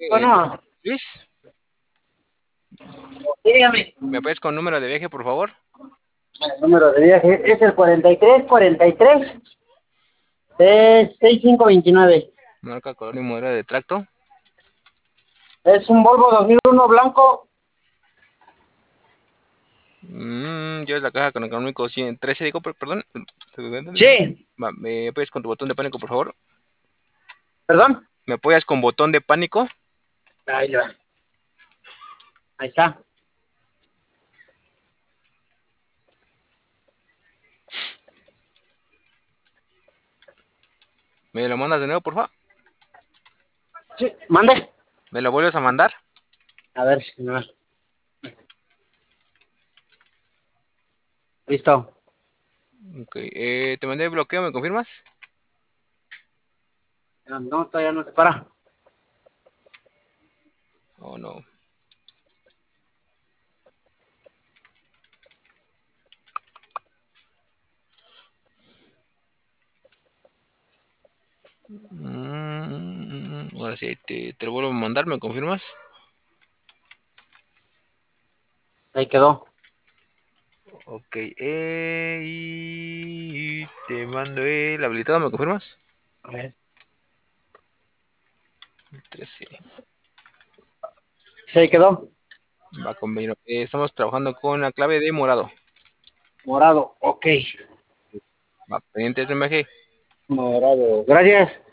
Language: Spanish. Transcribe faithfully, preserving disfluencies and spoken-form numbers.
Eh, Bueno, Luis, dígame. ¿me puedes con número de viaje, por favor? El número de viaje es el cuarenta y tres, cuarenta y tres, sesenta y cinco veintinueve. Marca, color y modelo de tracto. Es un Volvo dos mil uno blanco. Mm, llevas la caja con económico ciento trece, digo, per- perdón. Sí, Va, ¿me apoyas con tu botón de pánico, por favor? perdón. ¿Me apoyas con botón de pánico? Ahí va. Ahí está. ¿Me lo mandas de nuevo, por favor? Sí, mande. ¿Me lo vuelves a mandar? A ver si no. Listo. Ok, eh, te mandé bloqueo, ¿me confirmas? No, todavía no se para. Oh, no. Mm, ahora sí, te, te lo vuelvo a mandar, ¿me confirmas? Ahí quedó. Ok, eh, y te mando el habilitado, ¿me confirmas? A ver. trece. Sí, ahí quedó. Va con vino. Eh, estamos trabajando con la clave de morado. Morado. Ok. Va, pendientes de M G. Morado. Gracias.